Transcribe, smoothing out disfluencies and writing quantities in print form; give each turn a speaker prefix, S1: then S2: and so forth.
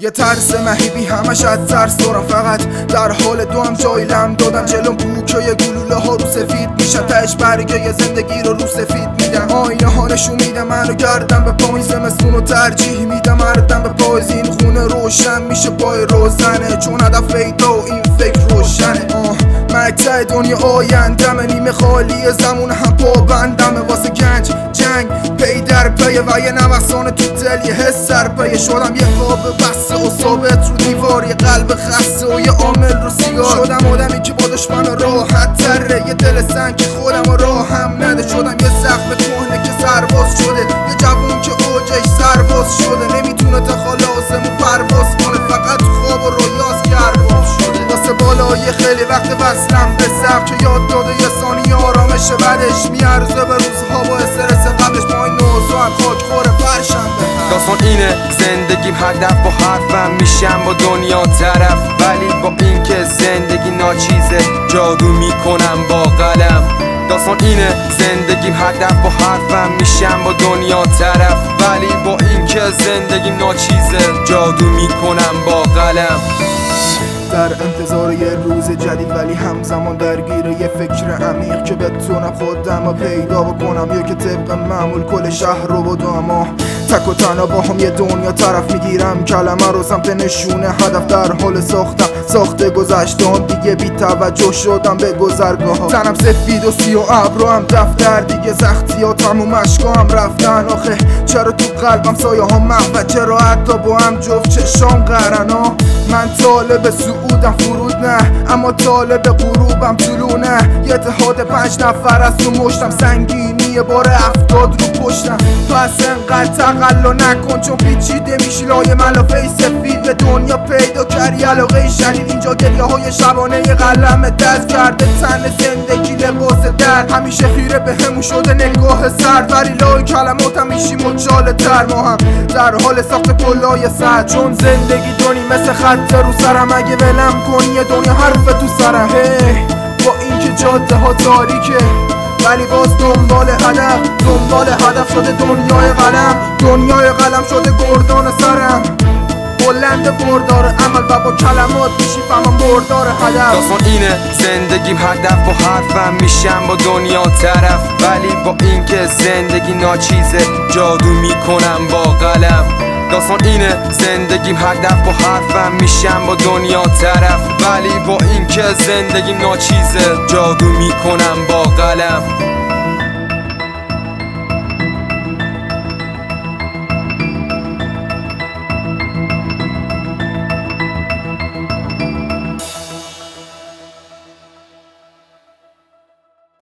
S1: یه ترس مهیبی همش از ترس دارم، فقط در حال دوام جای لم دادم جلوم بوکه یه گلوله ها رو سفید میشن، تهش برگه زندگی رو سفید میدن. آینه ها نشون میده منو گردم به پای زمستون رو ترجیح میدم مردم به پاییز. این خونه روشن میشه پای روزنه چون هدف پیدا و این فکر روشنه. مقطع دنیا آیندمه نیمه خالی زمون هم پابندمه واسه گنج جنگ پی در پیه و یه نوسان تو دل یه حس سر پیه. شدم یه قاب بسته و ثابت رو دیوار، یه قلب خسته و یه عامل رو سیگار. شدم آدمی که با دشمن راحت تره، یه دل سنگ که خودم راه هم نده. شدم یه زخم کهنه که سرباز شده، یه جوون که اوجش سرباز شده. نمیتونه تا خلاصمون پرواز کنه، فقط تو خواب و رویاست که ارباب شده. واسه بالای خیلی وقت وصلم به سقف که یاد داده یه ثانیه آرامش بعدش میارزه به روزها با استرس قبلش. با این نوزو هم خاک خوره فرشم
S2: داستان اینه زندگیم هدف با حرفم میشم با دنیا طرف، ولی با این که زندگی ناچیزه جادو میکنم با قلم. داستان اینه زندگیم هدف با حرفم میشم با دنیا طرف، ولی با این که زندگیم ناچیزه جادو میکنم با قلم.
S1: در انتظار یه روز جدید ولی همزمان درگیر یه فکر عمیق که بتونم خودم رو پیدا بکنم، یا که طبق معمول کل شهر رو بدم تک و تنها با هم یه دنیا طرف میگیرم. کلمه رو سمت نشونه هدف در حال ساخته گذشتم دیگه بی توجه شدم به گذرگاه ها. تنم سفید و سی و ابرو هم دفتر دیگه سختیاتم و مشکام رفتن. آخه چرا تو قلبم سایه ها محو، چرا حتی با هم جفت چشام قرنا. من طالب سعودم فرود نه، اما طالب غروبم طلوع نه. یه اتحاد 5 نفر از تو مشتم، سنگینی بار 70 رو پشتم. پس انقدر تقلا نکن چون پیچیده میشی لای ملافه سفید. به دنیا پیدا کردی علاقه شدید، اینجا گریه های شبانه یه قلم دست کرده تن زندگی لباس درد. همیشه خیره به همون شده نگاه سرد، ولی لای کلماتم میشی مجاله تر. ما هم در حال ساخت پلای سر، چون زندگی دونی مثل خط رو سرم. اگه ولم کنی یه دنیا حرف تو سرم. با اینکه جاده ها تاریکه ولی باز دنبال هدف شده دنیای قلم شده گردان سرم. بلند بردار عمل و با کلمات میشی فهمم بردار هدف.
S2: داستان اینه زندگیم هدف با حرفم میشم با دنیا طرف، ولی با این که زندگی ناچیزه جادو میکنم با قلم. داستان اینه زندگیم هدف با حرفم میشم با دنیا طرف، ولی با این که زندگیم ناچیزه جادو میکنم با قلم.